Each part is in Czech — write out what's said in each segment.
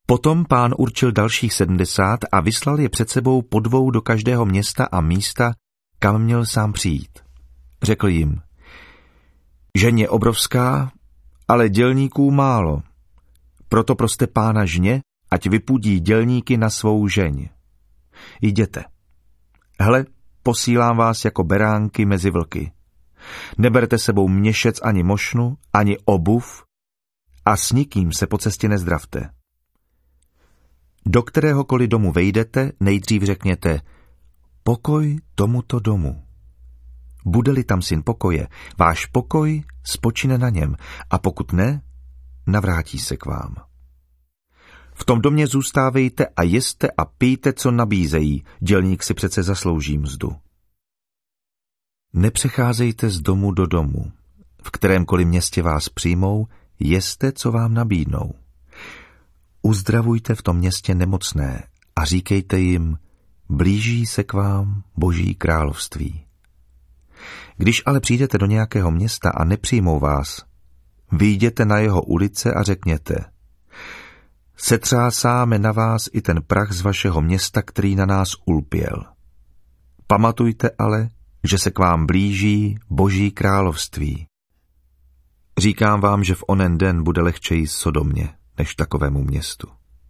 Potom Pán určil dalších 70 a vyslal je před sebou po 2 do každého města a místa, kam měl sám přijít. Řekl jim: Žeň je obrovská, ale dělníků málo. Proto proste Pána žně, ať vypudí dělníky na svou žeň. Jděte. Hle, posílám vás jako beránky mezi vlky. Neberte sebou měšec ani mošnu, ani obuv a s nikým se po cestě nezdravte. Do kteréhokoliv domu vejdete, nejdřív řekněte: pokoj tomuto domu. Bude-li tam syn pokoje, váš pokoj spočine na něm, a pokud ne, navrátí se k vám. V tom domě zůstávejte a jeste a pijte, co nabízejí, dělník si přece zaslouží mzdu. Nepřecházejte z domu do domu. V kterémkoliv městě vás přijmou, jeste, co vám nabídnou. Uzdravujte v tom městě nemocné a říkejte jim: blíží se k vám Boží království. Když ale přijdete do nějakého města a nepřijmou vás, vyjděte na jeho ulice a řekněte: setřásáme na vás i ten prach z vašeho města, který na nás ulpěl. Pamatujte ale, že se k vám blíží Boží království. Říkám vám, že v onen den bude lehčeji Sodomě než takovému městu.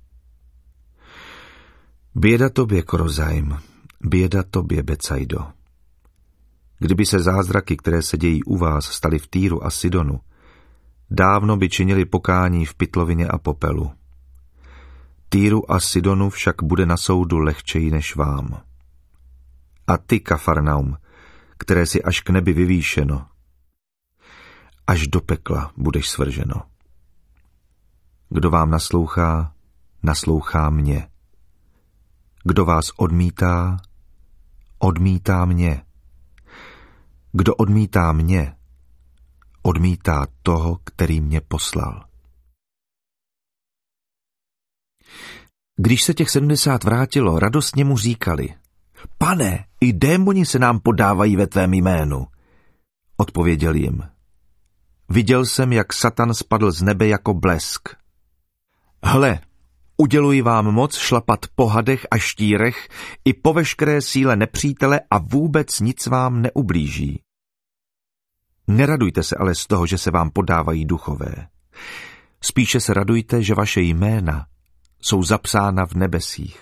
Běda tobě, Korozajm, běda tobě, Becajdo. Kdyby se zázraky, které se dějí u vás, staly v Týru a Sidonu, dávno by činili pokání v pytlovině a popelu. Týru a Sidonu však bude na soudu lehčeji než vám. A ty, Kafarnaum, které si až k nebi vyvýšeno, až do pekla budeš svrženo. Kdo vám naslouchá, naslouchá mně. Kdo vás odmítá, odmítá mě. Kdo odmítá mě, odmítá toho, který mě poslal. Když se těch 70 vrátilo, radostně mu říkali: Pane, i démoni se nám podávají ve tvém jménu. Odpověděl jim: viděl jsem, jak Satan spadl z nebe jako blesk. Hle, uděluji vám moc šlapat po hadech a štírech i po veškeré síle nepřítele a vůbec nic vám neublíží. Neradujte se ale z toho, že se vám podávají duchové. Spíše se radujte, že vaše jména jsou zapsána v nebesích.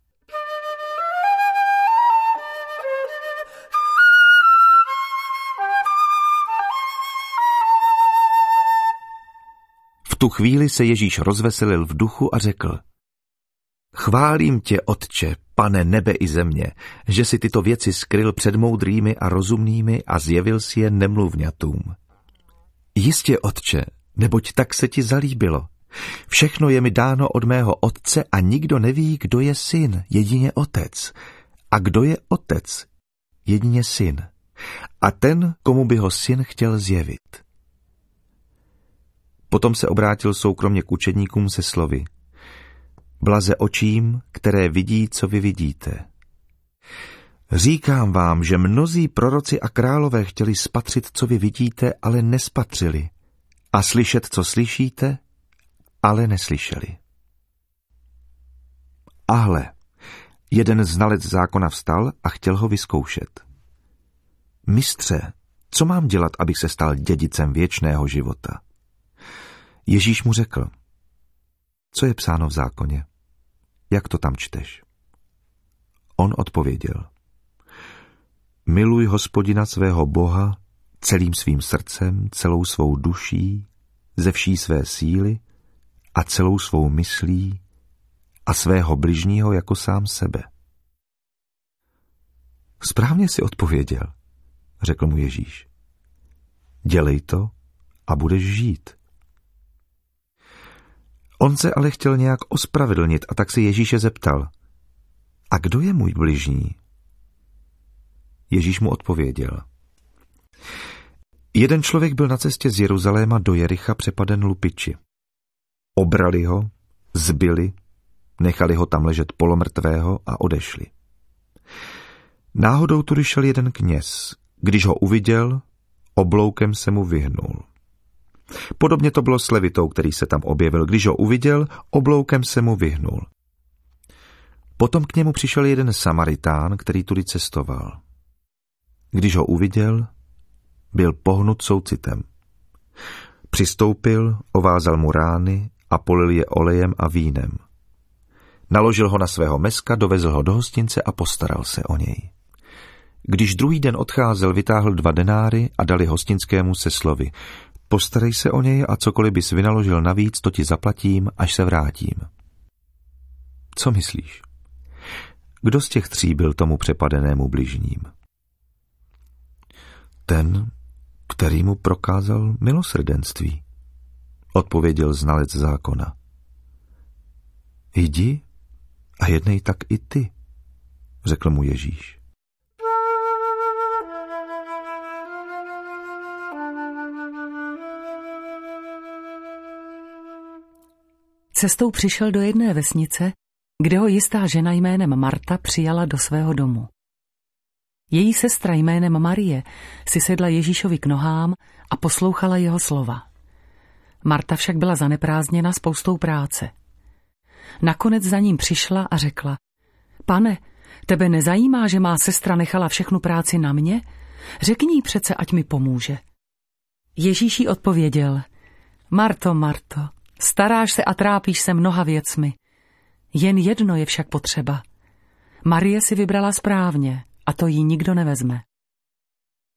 V tu chvíli se Ježíš rozveselil v duchu a řekl: chválím tě, Otče, Pane nebe i země, že si tyto věci skryl před moudrými a rozumnými a zjevil si je nemluvňatům. Jistě, Otče, neboť tak se ti zalíbilo. Všechno je mi dáno od mého Otce a nikdo neví, kdo je syn, jedině Otec. A kdo je Otec, jedině Syn. A ten, komu by ho Syn chtěl zjevit. Potom se obrátil soukromně k učedníkům se slovy: blaze očím, které vidí, co vy vidíte. Říkám vám, že mnozí proroci a králové chtěli spatřit, co vy vidíte, ale nespatřili, a slyšet, co slyšíte, ale neslyšeli. A hle, jeden znalec zákona vstal a chtěl ho vyzkoušet. Mistře, co mám dělat, abych se stal dědicem věčného života? Ježíš mu řekl: co je psáno v zákoně? Jak to tam čteš? On odpověděl: miluj Hospodina svého Boha celým svým srdcem, celou svou duší, ze vší své síly a celou svou myslí a svého bližního jako sám sebe. Správně si odpověděl, řekl mu Ježíš. Dělej to a budeš žít. On se ale chtěl nějak ospravedlnit a tak se Ježíše zeptal: a kdo je můj bližní? Ježíš mu odpověděl: jeden člověk byl na cestě z Jeruzaléma do Jericha přepaden lupiči. Obrali ho, zbili, nechali ho tam ležet polomrtvého a odešli. Náhodou tudy šel jeden kněz. Když ho uviděl, obloukem se mu vyhnul. Podobně to bylo s levitou, který se tam objevil. Když ho uviděl, obloukem se mu vyhnul. Potom k němu přišel jeden Samaritán, který tudy cestoval. Když ho uviděl, byl pohnut soucitem. Přistoupil, ovázal mu rány a polil je olejem a vínem. Naložil ho na svého meska, dovezl ho do hostince a postaral se o něj. Když druhý den odcházel, vytáhl 2 denáry a dali hostinskému se slovy: postarej se o něj a cokoliv bys vynaložil navíc, to ti zaplatím, až se vrátím. Co myslíš? Kdo z těch 3 byl tomu přepadenému bližním? Ten, který mu prokázal milosrdenství, odpověděl znalec zákona. Jdi a jednej tak i ty, řekl mu Ježíš. Cestou přišel do jedné vesnice, kde ho jistá žena jménem Marta přijala do svého domu. Její sestra jménem Marie si sedla Ježíšovi k nohám a poslouchala jeho slova. Marta však byla zaneprázdněna spoustou práce. Nakonec za ním přišla a řekla: Pane, tebe nezajímá, že má sestra nechala všechnu práci na mě? Řekni jí přece, ať mi pomůže. Ježíš jí odpověděl: Marto, Marto, staráš se a trápíš se mnoha věcmi. Jen jedno je však potřeba. Marie si vybrala správně a to jí nikdo nevezme.